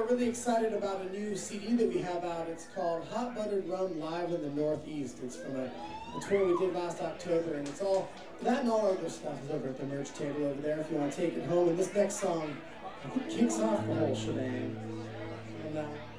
really excited about a new CD that we have out. It's called Hot Buttered Rum Live in the Northeast. It's from a tour we did last October, and it's all, that and all our other stuff is over at the merch table over there if you want to take it home. And this next song, I think, kicks off the whole shebang. And,